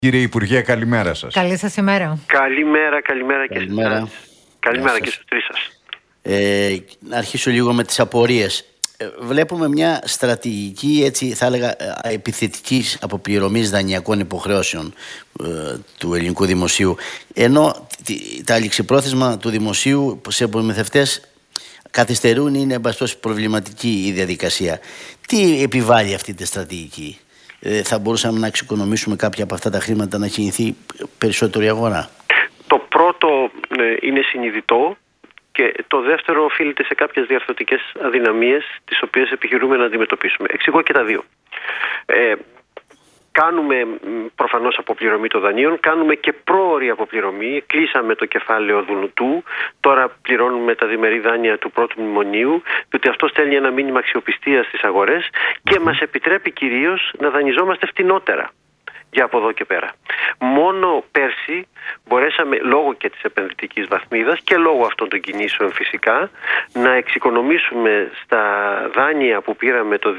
Κύριε Υπουργέ, καλημέρα σας. Καλή σας ημέρα. Καλημέρα και σας. Καλημέρα και στους τρεις σας. Να αρχίσω λίγο με τις απορίες. Βλέπουμε μια στρατηγική, έτσι θα έλεγα, επιθετικής αποπληρωμής δανειακών υποχρεώσεων του ελληνικού δημοσίου, ενώ τα ληξιπρόθεσμα του δημοσίου σε προμηθευτές καθυστερούν, είναι μπαστός προβληματική η διαδικασία. Τι επιβάλλει αυτή τη στρατηγική? Θα μπορούσαμε να εξοικονομήσουμε κάποια από αυτά τα χρήματα, να κινηθεί περισσότερο η αγορά? Το πρώτο είναι συνειδητό και το δεύτερο οφείλεται σε κάποιες διαρθρωτικές αδυναμίες τις οποίες επιχειρούμε να αντιμετωπίσουμε. Εξηγώ και τα δύο. Κάνουμε προφανώς αποπληρωμή των δανείων, κάνουμε και πρόωρη αποπληρωμή. Κλείσαμε το κεφάλαιο Δουνουτού, τώρα πληρώνουμε τα διμερή δάνεια του πρώτου μνημονίου, διότι αυτό στέλνει ένα μήνυμα αξιοπιστίας στις αγορές και μας επιτρέπει κυρίως να δανειζόμαστε φτηνότερα για από εδώ και πέρα. Μόνο πέρσι μπορέσαμε, λόγω και της επενδυτικής βαθμίδας και λόγω αυτών των κινήσεων φυσικά, να εξοικονομήσουμε στα δάνεια που πήραμε το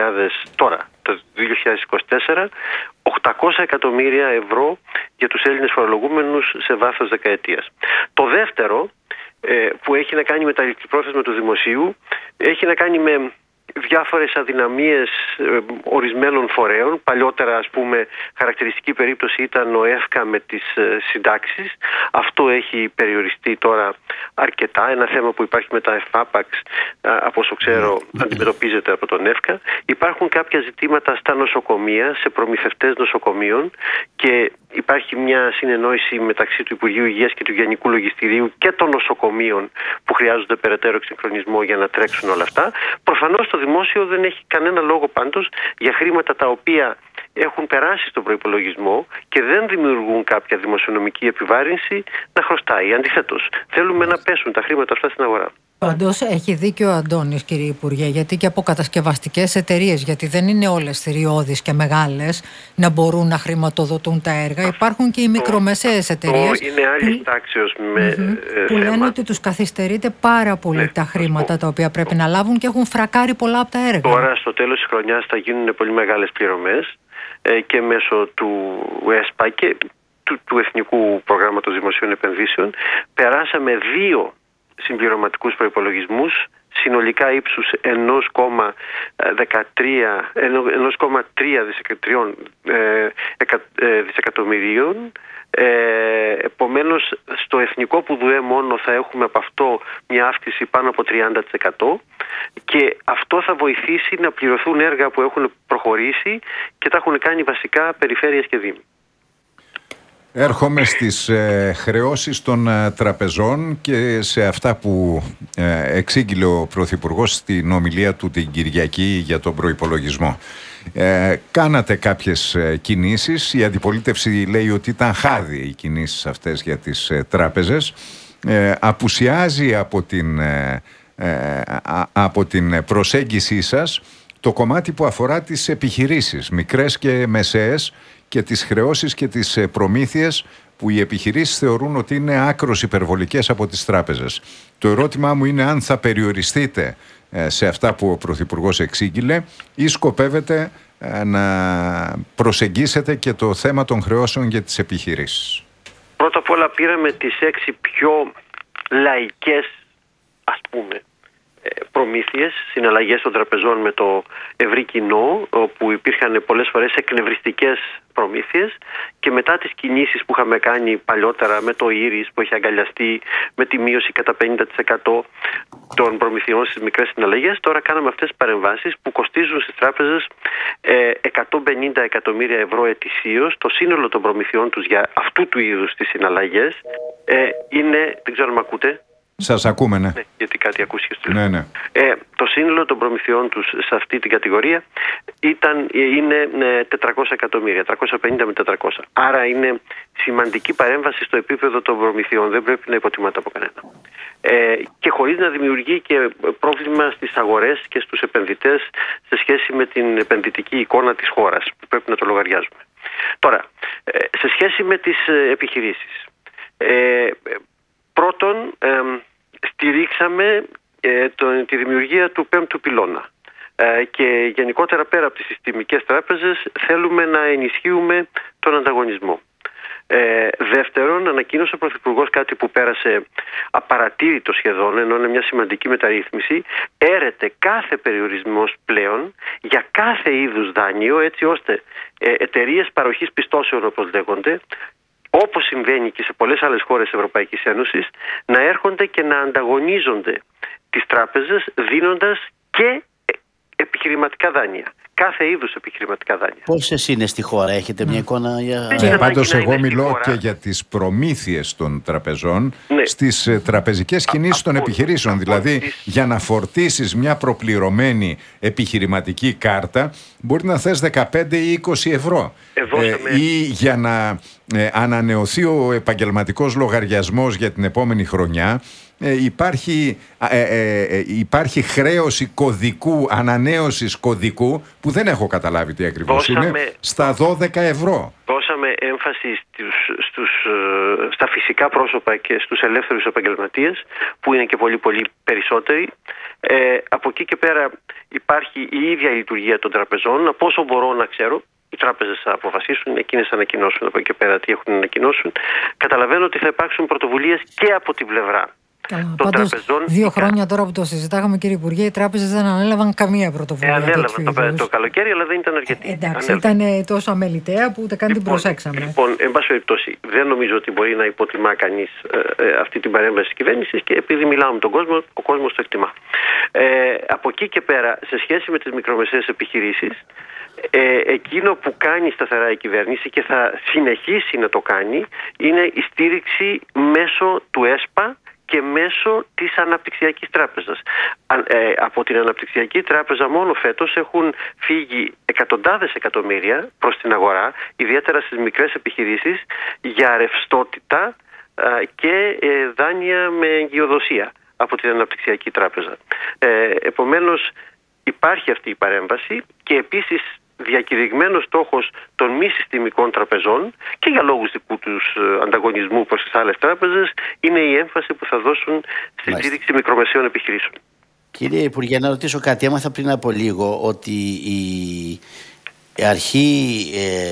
2024 800 εκατομμύρια ευρώ για τους Έλληνες φορολογούμενους σε βάθος δεκαετίας. Το δεύτερο που έχει να κάνει με τα ληξιπρόθεσμα του δημοσίου έχει να κάνει με διάφορες αδυναμίες ορισμένων φορέων. Παλιότερα, ας πούμε, χαρακτηριστική περίπτωση ήταν ο ΕΦΚΑ με τις συντάξεις. Αυτό έχει περιοριστεί τώρα αρκετά. Ένα θέμα που υπάρχει με τα ΕΦΑΠΑΞ, από όσο ξέρω, αντιμετωπίζεται από τον ΕΦΚΑ. Υπάρχουν κάποια ζητήματα στα νοσοκομεία, σε προμηθευτές νοσοκομείων, και υπάρχει μια συνεννόηση μεταξύ του Υπουργείου Υγείας και του Γενικού Λογιστηρίου και των νοσοκομείων που χρειάζονται περαιτέρω εξυγχρονισμό για να τρέξουν όλα αυτά. Προφανώς το δημόσιο δεν έχει κανένα λόγο πάντως για χρήματα τα οποία έχουν περάσει στον προϋπολογισμό και δεν δημιουργούν κάποια δημοσιονομική επιβάρυνση να χρωστάει. Αντιθέτως, θέλουμε να πέσουν τα χρήματα αυτά στην αγορά. Πάντως έχει δίκιο ο Αντώνης, κύριε Υπουργέ, γιατί και από κατασκευαστικές εταιρείες, γιατί δεν είναι όλες θηριώδεις και μεγάλες να μπορούν να χρηματοδοτούν τα έργα. Υπάρχουν και οι μικρομεσαίες εταιρείες. Είναι άλλη τάξεως που λένε ότι τους καθυστερείται πάρα πολύ τα χρήματα τα οποία πρέπει να λάβουν και έχουν φρακάρει πολλά από τα έργα. Τώρα στο τέλος της χρονιάς θα γίνουν πολύ μεγάλες πληρωμές και μέσω του ΕΣΠΑ και του Εθνικού Προγράμματος Δημοσίων Επενδύσεων. Περάσαμε 2 συμπληρωματικούς προϋπολογισμούς συνολικά ύψους 1,3 δισεκατομμυρίων. Επομένως, στο εθνικό ΠΟΔΟΕ μόνο θα έχουμε από αυτό μια αύξηση πάνω από 30% και αυτό θα βοηθήσει να πληρωθούν έργα που έχουν προχωρήσει και τα έχουν κάνει βασικά περιφέρειες και δήμοι. Έρχομαι στις χρεώσεις των τραπεζών και σε αυτά που εξήγηλε ο Πρωθυπουργός στην ομιλία του την Κυριακή για τον προϋπολογισμό. Κάνατε κάποιες κινήσεις. Η αντιπολίτευση λέει ότι ήταν χάδι οι κινήσεις αυτές για τις τράπεζες. Απουσιάζει από την προσέγγισή σας το κομμάτι που αφορά τις επιχειρήσεις, μικρές και μεσαίες, και τις χρεώσεις και τις προμήθειες που οι επιχειρήσεις θεωρούν ότι είναι άκρως υπερβολικές από τις τράπεζες. Το ερώτημά μου είναι αν θα περιοριστείτε σε αυτά που ο Πρωθυπουργός εξήγηλε ή σκοπεύετε να προσεγγίσετε και το θέμα των χρεώσεων για τις επιχειρήσεις. Πρώτα απ' όλα πήραμε τις 6 πιο λαϊκές, ας πούμε, προμήθειες, συναλλαγές των τραπεζών με το ευρύ κοινό, όπου υπήρχαν πολλές φορές εκνευριστικές προμήθειες, και μετά τις κινήσεις που είχαμε κάνει παλιότερα με το Ήρις που έχει αγκαλιαστεί με τη μείωση κατά 50% των προμηθειών στις μικρές συναλλαγές, τώρα κάναμε αυτές τις παρεμβάσεις που κοστίζουν στις τράπεζες 150 εκατομμύρια ευρώ ετησίως. Το σύνολο των προμηθειών τους για αυτού του είδους τις συναλλαγές είναι, δεν ξέρω αν με ακούτε. Σας ακούμε, ναι. Γιατί κάτι ακούστηκε στο ναι. Το σύνολο των προμηθειών τους σε αυτή την κατηγορία είναι 400 εκατομμύρια, 350 με 400. Άρα είναι σημαντική παρέμβαση στο επίπεδο των προμηθειών, δεν πρέπει να υποτιμάται από κανένα. Και χωρίς να δημιουργεί και πρόβλημα στις αγορές και στους επενδυτές σε σχέση με την επενδυτική εικόνα της χώρας, που πρέπει να το λογαριάζουμε. Τώρα, σε σχέση με τις επιχειρήσεις. Πρώτον, στηρίξαμε τη δημιουργία του 5ου πυλώνα. Και γενικότερα πέρα από τις συστημικές τράπεζες θέλουμε να ενισχύουμε τον ανταγωνισμό. Δεύτερον, ανακοίνωσε ο Πρωθυπουργός κάτι που πέρασε απαρατήρητο σχεδόν, ενώ είναι μια σημαντική μεταρρύθμιση. Έρεται κάθε περιορισμός πλέον για κάθε είδους δάνειο, έτσι ώστε εταιρείες παροχής πιστώσεων, όπως λέγονται, όπως συμβαίνει και σε πολλές άλλες χώρες της Ευρωπαϊκής Ένωσης, να έρχονται και να ανταγωνίζονται τις τράπεζες δίνοντας και επιχειρηματικά δάνεια. Κάθε είδους επιχειρηματικά δάνεια. Πόσες είναι στη χώρα, έχετε μια εικόνα Πάντως εγώ μιλώ και για τις προμήθειες των τραπεζών στις τραπεζικές κινήσεις των επιχειρήσεων. Δηλαδή για να φορτίσεις μια προπληρωμένη επιχειρηματική κάρτα μπορεί να θες 15 ή 20 ευρώ. Ή για να ανανεωθεί ο επαγγελματικός λογαριασμός για την επόμενη χρονιά υπάρχει χρέωση κωδικού, ανανέωσης κωδικού που δεν έχω καταλάβει τι ακριβώς είναι, στα 12 ευρώ. Δώσαμε έμφαση στα φυσικά πρόσωπα και στους ελεύθερους επαγγελματίες, που είναι και πολύ πολύ περισσότεροι. Από εκεί και πέρα υπάρχει η ίδια λειτουργία των τραπεζών. Από όσο μπορώ να ξέρω, οι τράπεζες θα αποφασίσουν, εκείνες θα ανακοινώσουν από εκεί και πέρα τι έχουν να ανακοινώσουν. Καταλαβαίνω ότι θα υπάρξουν πρωτοβουλίες και από την πλευρά των τραπεζών. 2 χρόνια τώρα που το συζητάγαμε, κύριε Υπουργέ, οι τράπεζες δεν ανέλαβαν καμία πρωτοβουλία. Ανέλαβαν το καλοκαίρι, αλλά δεν ήταν αρκετή. Εντάξει, ήταν τόσο αμεληταία που ούτε καν την προσέξαμε. Λοιπόν, εν πάση περιπτώσει, δεν νομίζω ότι μπορεί να υποτιμά κανείς αυτή την παρέμβαση της κυβέρνησης, και επειδή μιλάω με τον κόσμο, ο κόσμος το εκτιμά. Από εκεί και πέρα, σε σχέση με τις μικρομεσαίες επιχειρήσεις, εκείνο που κάνει σταθερά η κυβέρνηση και θα συνεχίσει να το κάνει είναι η στήριξη μέσω του ΕΣΠΑ και μέσω της Αναπτυξιακής Τράπεζας. Από την Αναπτυξιακή Τράπεζα μόνο φέτος έχουν φύγει εκατοντάδες εκατομμύρια προς την αγορά, ιδιαίτερα στις μικρές επιχειρήσεις, για ρευστότητα και δάνεια με εγκυοδοσία από την Αναπτυξιακή Τράπεζα. Επομένως υπάρχει αυτή η παρέμβαση, και επίσης διακηρυγμένος στόχος των μη συστημικών τραπεζών, και για λόγους δικού τους ανταγωνισμού προς τις άλλες τράπεζες, είναι η έμφαση που θα δώσουν στη στήριξη μικρομεσαίων επιχειρήσεων. Κύριε Υπουργέ, να ρωτήσω κάτι. Έμαθα πριν από λίγο ότι η αρχή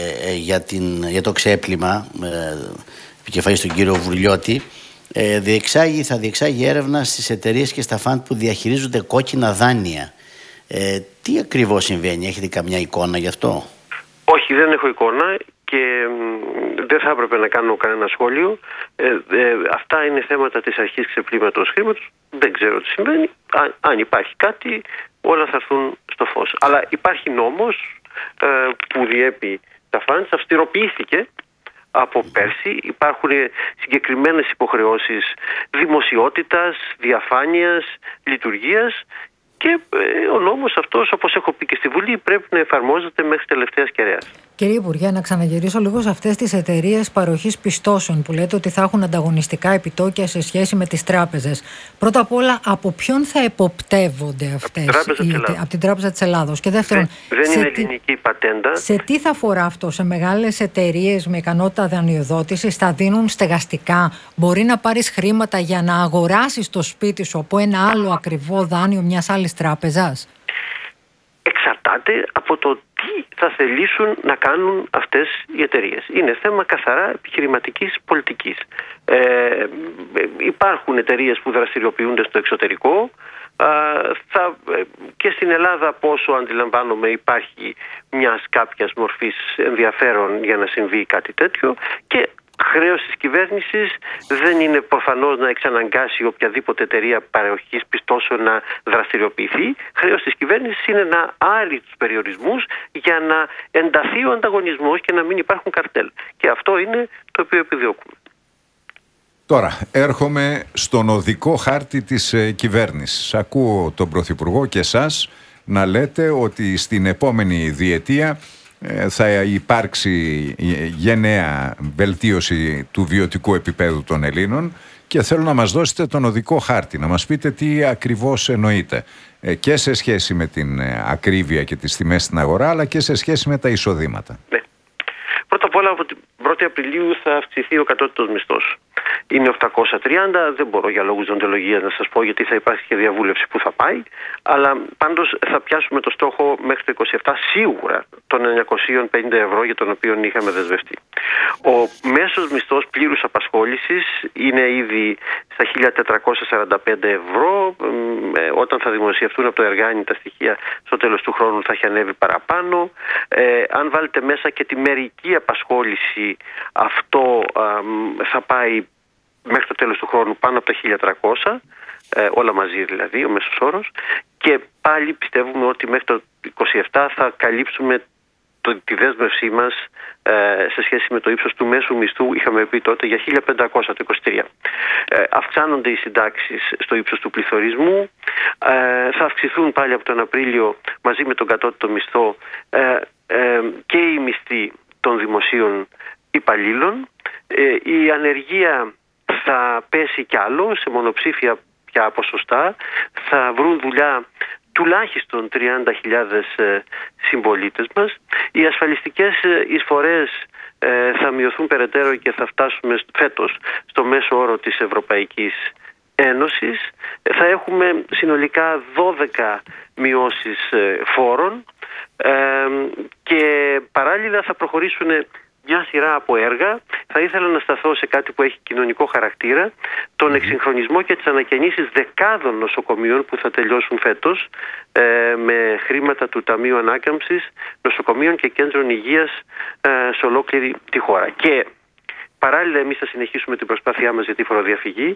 για το ξέπλυμα, επικεφαλής τον κύριο Βουρλιώτη, θα διεξάγει έρευνα στις εταιρείες και στα φαντ που διαχειρίζονται κόκκινα δάνεια. Τι ακριβώς συμβαίνει, έχετε καμιά εικόνα γι' αυτό? Όχι, δεν έχω εικόνα και δεν θα έπρεπε να κάνω κανένα σχόλιο. Αυτά είναι θέματα της αρχής ξεπλήματος χρήματος. Δεν ξέρω τι συμβαίνει. Αν υπάρχει κάτι, όλα θα έρθουν στο φως. Αλλά υπάρχει νόμος που διέπει τα φαντς, αυστηροποιήθηκε από πέρσι. Υπάρχουν συγκεκριμένες υποχρεώσεις δημοσιότητας, διαφάνειας, λειτουργίας, και ο νόμος αυτός, όπως έχω πει και στη Βουλή, πρέπει να εφαρμόζεται μέχρι τελευταίας κεραίας. Κύριε Υπουργέ, να ξαναγυρίσω λίγο σε αυτές τις εταιρείες παροχής πιστώσεων που λέτε ότι θα έχουν ανταγωνιστικά επιτόκια σε σχέση με τις τράπεζες. Πρώτα απ' όλα, από ποιον θα εποπτεύονται αυτές? Από την Τράπεζα της Ελλάδος. Και δεύτερον, δεν είναι ελληνική πατέντα. Σε τι θα αφορά αυτό? Σε μεγάλες εταιρείες με ικανότητα δανειοδότησης θα δίνουν στεγαστικά? Μπορεί να πάρεις χρήματα για να αγοράσεις το σπίτι σου από ένα άλλο ακριβό δάνειο μιας άλλης τράπεζας? Εξαρτάται από το τι θα θελήσουν να κάνουν αυτές οι εταιρείες. Είναι θέμα καθαρά επιχειρηματικής πολιτικής. Υπάρχουν εταιρείες που δραστηριοποιούνται στο εξωτερικό. Και στην Ελλάδα, πόσο αντιλαμβάνομαι, υπάρχει μιας κάποιας μορφής ενδιαφέρον για να συμβεί κάτι τέτοιο, και χρέος της κυβέρνησης δεν είναι προφανώς να εξαναγκάσει οποιαδήποτε εταιρεία παροχής πιστώσεων να δραστηριοποιηθεί. Χρέος της κυβέρνησης είναι να άρει τους περιορισμούς για να ενταθεί ο ανταγωνισμός και να μην υπάρχουν καρτέλ. Και αυτό είναι το οποίο επιδιώκουμε. Τώρα, έρχομαι στον οδικό χάρτη της κυβέρνησης. Ακούω τον Πρωθυπουργό και εσάς να λέτε ότι στην επόμενη διετία θα υπάρξει γενναία βελτίωση του βιωτικού επίπεδου των Ελλήνων, και θέλω να μας δώσετε τον οδικό χάρτη, να μας πείτε τι ακριβώς εννοείτε, και σε σχέση με την ακρίβεια και τις τιμές στην αγορά, αλλά και σε σχέση με τα εισοδήματα. Ναι. Πρώτα απ' όλα, από την 1η Απριλίου θα αυξηθεί ο κατώτατος μισθός. είναι 830, δεν μπορώ για λόγους δεοντολογίας να σας πω, γιατί θα υπάρχει και διαβούλευση που θα πάει, αλλά πάντως θα πιάσουμε το στόχο μέχρι το 27 σίγουρα των 950 ευρώ για τον οποίο είχαμε δεσμευτεί. Ο μέσος μισθός πλήρους απασχόλησης είναι ήδη στα 1.445 ευρώ. Όταν θα δημοσιευτούν από το Εργάνι τα στοιχεία στο τέλος του χρόνου θα έχει ανέβει παραπάνω. Αν βάλετε μέσα και τη μερική απασχόληση, αυτό θα πάει μέχρι το τέλος του χρόνου πάνω από τα 1.300, όλα μαζί δηλαδή, ο μέσος όρος, και πάλι πιστεύουμε ότι μέχρι το 27 θα καλύψουμε τη δέσμευσή μας σε σχέση με το ύψος του μέσου μισθού. Είχαμε πει τότε για 1.500 το 23. Αυξάνονται οι συντάξεις στο ύψος του πληθωρισμού, θα αυξηθούν πάλι από τον Απρίλιο μαζί με τον κατώτατο μισθό και οι μισθοί των δημοσίων υπαλλήλων. Η ανεργία θα πέσει κι άλλο σε μονοψήφια πια ποσοστά, θα βρουν δουλειά τουλάχιστον 30.000 συμπολίτες μας. Οι ασφαλιστικές εισφορές θα μειωθούν περαιτέρω και θα φτάσουμε φέτος στο μέσο όρο της Ευρωπαϊκής Ένωσης. Θα έχουμε συνολικά 12 μειώσεις φόρων και παράλληλα θα προχωρήσουν μια σειρά από έργα. Θα ήθελα να σταθώ σε κάτι που έχει κοινωνικό χαρακτήρα, τον εξυγχρονισμό και τις ανακαινήσεις δεκάδων νοσοκομείων που θα τελειώσουν φέτος με χρήματα του Ταμείου Ανάκαμψης, νοσοκομείων και κέντρων υγείας σε ολόκληρη τη χώρα. Και παράλληλα εμείς θα συνεχίσουμε την προσπάθειά μας για τη φοροδιαφυγή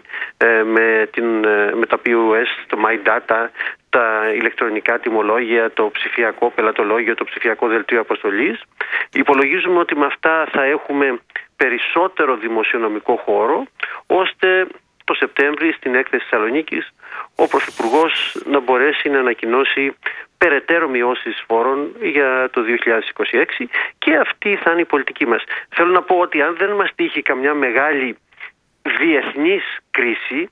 με τα POS, το My Data, τα ηλεκτρονικά τιμολόγια, το ψηφιακό πελατολόγιο, το ψηφιακό δελτίο αποστολής. Υπολογίζουμε ότι με αυτά θα έχουμε περισσότερο δημοσιονομικό χώρο, ώστε το Σεπτέμβρη στην έκθεση Θεσσαλονίκης ο Πρωθυπουργός να μπορέσει να ανακοινώσει περαιτέρω μειώσεις φόρων για το 2026 και αυτή θα είναι η πολιτική μας. Θέλω να πω ότι αν δεν μας τύχει καμιά μεγάλη διεθνής κρίση,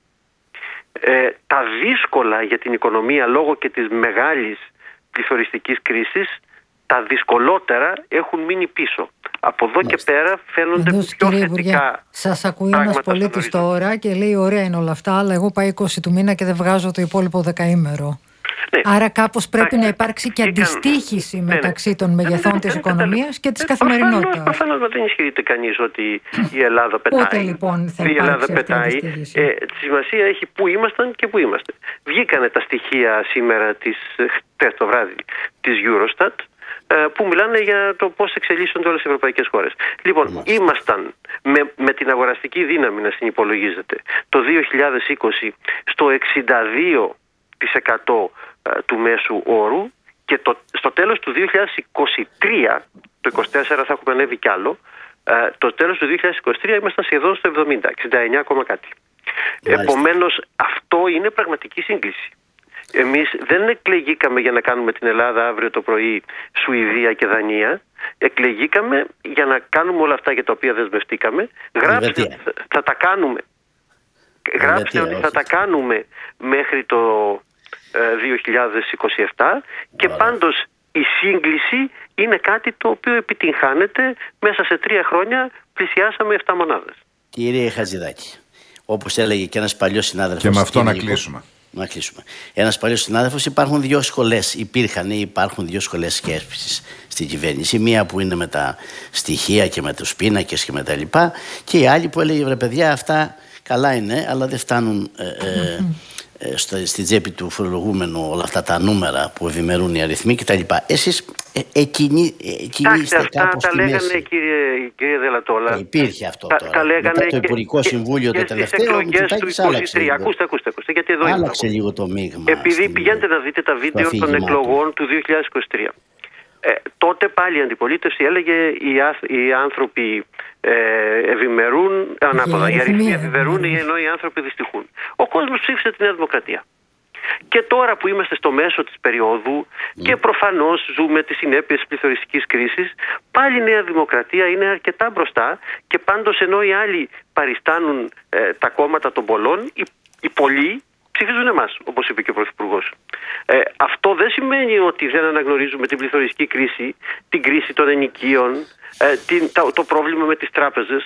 τα δύσκολα για την οικονομία λόγω και της μεγάλης πληθωριστικής κρίσης, τα δυσκολότερα έχουν μείνει πίσω. Από εδώ και πέρα φαίνονται πιο θετικά. Σας ακούει ένας πολίτης τώρα και λέει: ωραία είναι όλα αυτά, αλλά εγώ πάει 20 του μήνα και δεν βγάζω το υπόλοιπο δεκαήμερο. Ναι. Άρα κάπως πρέπει να υπάρξει και αντιστοίχηση μεταξύ των μεγεθών της οικονομίας και της καθημερινότητας. Προφανώς δεν ισχυρείται κανείς ότι η Ελλάδα πετάει. Πότε λοιπόν θα υπάρξει αυτή η αντιστοίχηση? Τη σημασία έχει πού ήμασταν και πού είμαστε. Βγήκανε τα στοιχεία σήμερα, χτες το βράδυ, της Eurostat, που μιλάνε για το πώς εξελίσσονται όλες οι ευρωπαϊκές χώρες. Λοιπόν, ήμασταν με την αγοραστική δύναμη να συνυπολογίζεται το 2020 στο 62% του μέσου όρου και στο τέλος του 2023, το 2024 θα έχουμε ανέβει κι άλλο, το τέλος του 2023 ήμασταν σχεδόν στο 70, 69, κάτι. Επομένως αυτό είναι πραγματική σύγκληση. Εμείς δεν εκλεγήκαμε για να κάνουμε την Ελλάδα αύριο το πρωί Σουηδία και Δανία. Εκλεγήκαμε για να κάνουμε όλα αυτά για τα οποία δεσμευτήκαμε. Γράψτε θα τα κάνουμε. Γράψτε ότι θα τα κάνουμε μέχρι το 2027 και πάντως η σύγκληση είναι κάτι το οποίο επιτυγχάνεται. Μέσα σε 3 χρόνια πλησιάσαμε 7 μονάδες. Κύριε Χατζηδάκη, όπως έλεγε και ένας παλιός συνάδελφος. Και με αυτό να κλείσουμε. Ένας παλιός συνάδελφος, υπάρχουν 2 σχολές σκέψης στην κυβέρνηση. Μία που είναι με τα στοιχεία και με τους πίνακες και με τα λοιπά, και η άλλη που έλεγε: βρε παιδιά, αυτά καλά είναι, αλλά δεν φτάνουν στη τσέπη του φορολογούμενου όλα αυτά τα νούμερα που ευημερούν οι αριθμοί κτλ. Εσείς κινείστε κάπως στη μέση. Αυτά λέγανε, κύριε Δελατόλα. Υπήρχε αυτό τώρα. Μετά το Υπουργικό Συμβούλιο το τελευταίο, ο Μητσοτάκης άλλαξε. Ακούστε, γιατί εδώ άλλαξε λίγο το μείγμα. Επειδή πηγαίνετε να δείτε τα βίντεο των εκλογών του 2023. Τότε πάλι η αντιπολίτευση έλεγε οι άνθρωποι ευημερούν ανάποδα. Οι αριθμοί ευημερούν ενώ οι άνθρωποι δυστυχούν. Ο κόσμος ψήφισε τη Νέα Δημοκρατία. Και τώρα που είμαστε στο μέσο της περίοδου και προφανώς ζούμε τις συνέπειες της πληθωριστικής κρίσης, πάλι η Νέα Δημοκρατία είναι αρκετά μπροστά και πάντως ενώ οι άλλοι παριστάνουν τα κόμματα των πολλών, οι πολλοί ψηφίζουν εμάς, όπως είπε και ο Πρωθυπουργός. Αυτό δεν σημαίνει ότι δεν αναγνωρίζουμε την πληθωριστική κρίση, την κρίση των ενοικίων, το πρόβλημα με τις τράπεζες.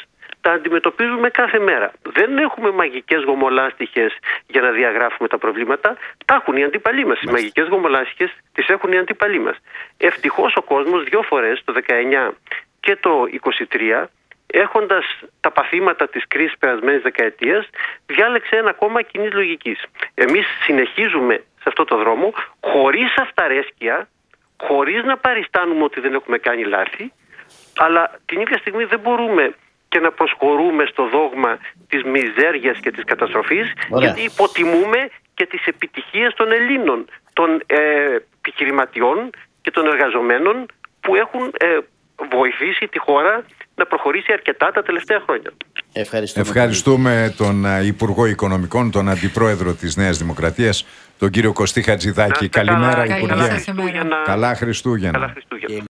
τα αντιμετωπίζουμε κάθε μέρα. Δεν έχουμε μαγικές γομολάστιχες για να διαγράφουμε τα προβλήματα. Τα έχουν οι αντίπαλοι μας. Οι μαγικές γομολάστιχες τις έχουν οι αντίπαλοι μας. Ευτυχώς ο κόσμος 2 φορές, το 19 και το 23, έχοντας τα παθήματα της κρίσης περασμένης δεκαετίας, διάλεξε ένα κόμμα κοινής λογικής. Εμείς συνεχίζουμε σε αυτό το δρόμο, χωρίς αυταρέσκεια, χωρίς να παριστάνουμε ότι δεν έχουμε κάνει λάθη, αλλά την ίδια στιγμή δεν μπορούμε και να προσχωρούμε στο δόγμα της μιζέριας και της καταστροφής, γιατί υποτιμούμε και τις επιτυχίες των Ελλήνων, των επιχειρηματιών και των εργαζομένων που έχουν βοηθήσει τη χώρα να προχωρήσει αρκετά τα τελευταία χρόνια. Ευχαριστούμε τον Υπουργό Οικονομικών, τον Αντιπρόεδρο της Νέας Δημοκρατίας, τον κύριο Κωστή Χατζηδάκη. Καλημέρα, Υπουργέ. Καλά Χριστούγεννα. Καλά Χριστούγεννα.